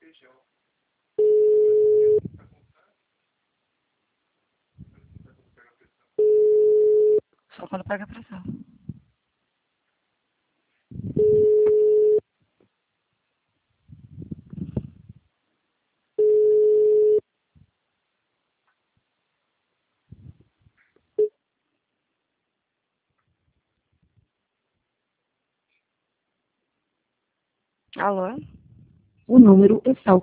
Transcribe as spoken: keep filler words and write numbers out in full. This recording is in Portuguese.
Só quando pega a pressão. Alô? O número está